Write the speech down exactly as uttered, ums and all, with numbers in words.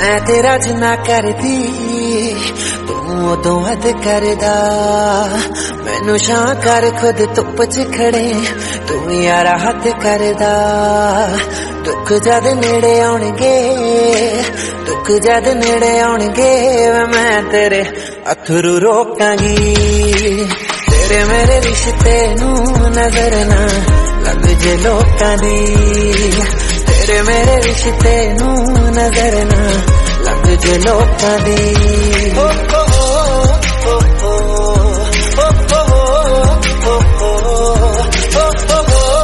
मैं तेरा जिन्ना करदी तू उदों हद करदा मैनू छां कर खुद धुप च खड़े तू यारा हद करदा दुख जद नेड़े आउणगे दुख जद नेड़े आउणगे मैं तेरे अथरू रोकांगी तेरे मेरे रिश्ते नू नजर ना लग जे लोकां दी तेरे मेरे रिश्ते नू नजर ना लग जे लोकां दी।